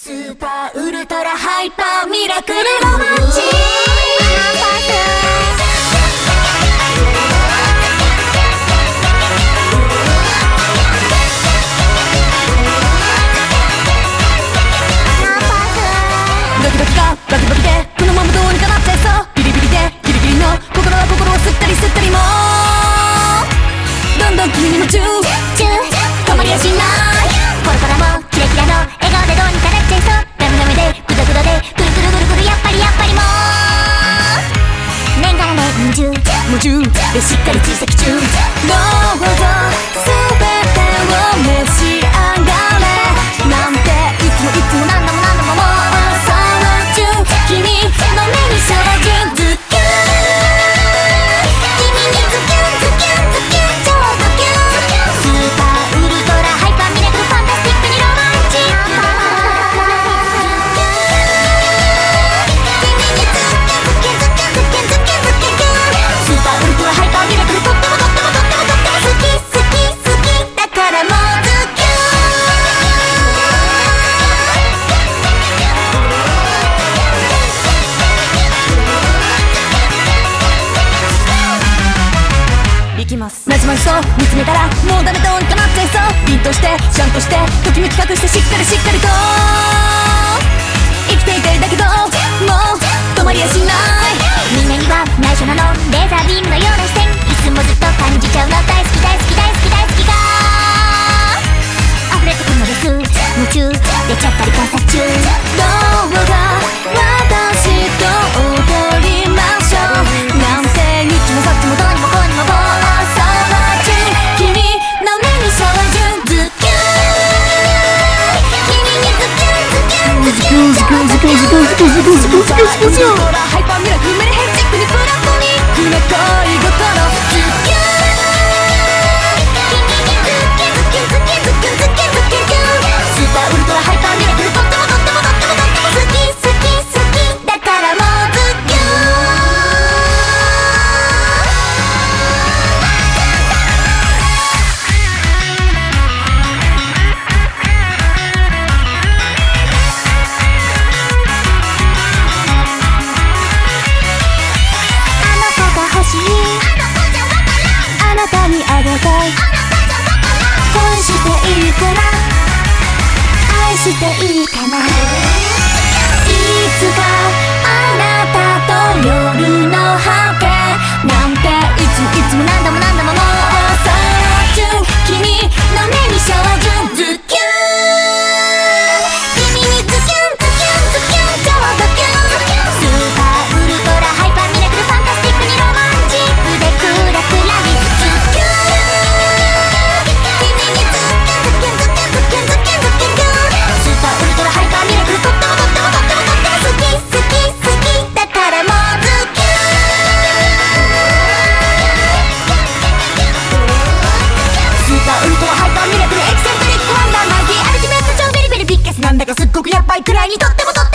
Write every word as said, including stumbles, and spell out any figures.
スーパーウルトラハイパーミラクルロマンチードキドキがバキバキでこのままどうにかなっちゃいそうビリビリでギリギリの心は心を吸ったり吸ったりもどんどん君に夢中止まりやしないこれからもキラキラの笑顔でどうにかなっちゃいそうダメダメでグダグダでくるくるくるくるやっぱりやっぱりもう年がら年中夢中でしっかり追跡中どうぞ全てを召し上がれなんていつもいつも何度も何度ももうその中君の目に照準ズキュン君にズキュンズキュンズキュン超ドキュンスーパーウルトラハイパーミラクルファンタスティックにロマンチック君にズキュンズキュンズキュンズキュンズキュンズキュンスーパーウルトラハイパーミラクルとってもとってもとってもとっても好き好き好きだからもうズキュンいきますまじまじと見つめたらもうダメどうにかなっちゃいそう凛としてシャンとしてときめき隠してしっかりしっかりと生きていたいだけどもう止まりやしないみんなには内緒なのレーザービームのような視線いつもずっと感じちゃうの大好き大好き大好き大好きが溢れてくるのです夢中出ちゃったり観察中どうか私と踊りましょうなんてにっちもさっちもどうにもこうにもこう君の目に照準ズキュン君にズキュンズキュンズキュンズキュンズキュンズキュンズキュンズキュンズキュンズキュンズキュンハイパーミラクルメリヘッジックにプラトニックな恋心ズキュン君にズキュンズキュンズキュンズキュンズキュンズキュンズキュンスーパーウルトラハイパーミラクルとってもとってもとってもとっても好き好き好きだからもうズキュンあなたにあげたい恋していいかな愛していいかないつかあなたと夜の果てなんていつもいつも何度も何度ももうその中君の目に照準ズキュン君にズキュンズキュンズキュン超ドキュンスーパーウルトラハイパーミラクルファンタスティックにロマンチックでクラクラにズキュン君にズキュンズキュンズキュンズキュンズキュンズキュンズキュンスーパーウルトラハイパーミラクルとってもとってもとってもとっても好き好き好きだからもうズキュンスーパーウルトラハイパーミラクルエキセントリックワンダーマイティアルティメット超ビリビリビッケスなんだかすっごくやっばいくらいにとってもとっても